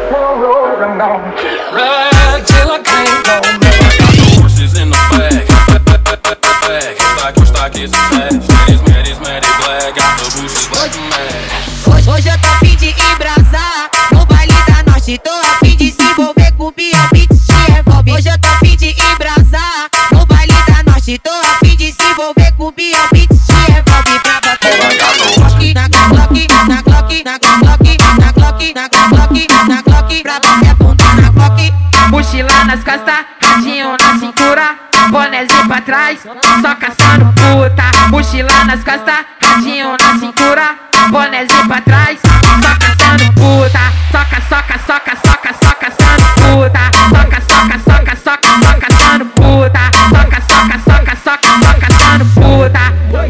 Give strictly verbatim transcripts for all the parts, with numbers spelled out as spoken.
Ride till I can't no more. I got the horses in the back, back. Stock, stock is attached. It's mad, it's mad, it's black. Got the bushes black and mad. Hoje eu tô a fim de embrasar no baile da norte. Tô a fim de se envolver com o Biel Beats te revolve. Hoje eu tô a fim de embrasar no baile da norte. Tô a fim de se envolver com o Biel Beats te revolve. Pra bater na Glock, na Glock, na Glock, na Glock, na Glock, na Glock, na Glock. Pra bater a bunda na Glock. Mochila nas costas, radinho na cintura, bonézinho pra trás, só caçando puta. Mochila nas costas, radinho na cintura, bonézinho pra trás, só caçando puta. Soca, soca, soca, soca, só caçando puta. Soca, soca, soca, soca, só caçando puta. Soca, soca, soca, soca, só caçando puta.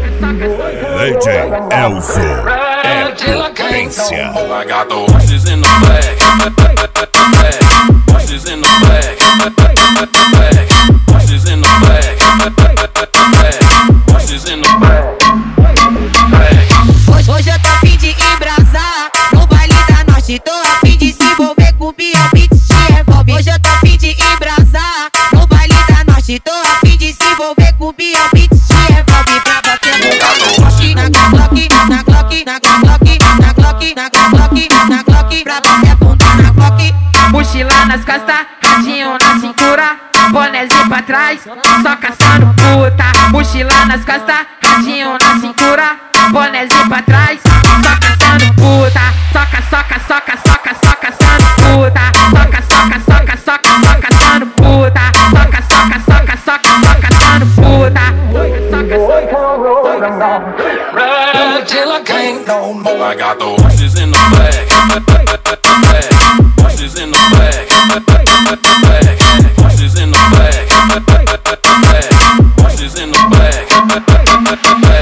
D J Elzo é potência. I got the horses in the back, back. Horses in the back, back. Horses in the back, back. Horses in the back, back. Hoje eu tô a fim de embrasar no baile da norte. Tô a fim de se envolver com o Biel Beats te revolve. Hoje eu tô a fim de embrasar no baile da norte. Tô a fim de se envolver com o Biel Beats te revolve. Pra bater na Glock, na Glock, na Glock, na Glock, na Glock, na Glock. Pra bater a bunda na Glock. Mochila nas costas, radinho na cintura, bonézinho pra trás, só caçando puta. Mochila nas costas, radinho na cintura, bonézinho pra trás, só caçando puta. Soca, soca, soca, soca, só caçando puta. Soca, soca, soca, soca, só caçando puta. Soca, soca, soca, soca, só caçando puta. Soca, soca, ride till I can't no more. I got the horses in the back, back. Horses in the back, back. Horses in the back, back. Horses in the back, back.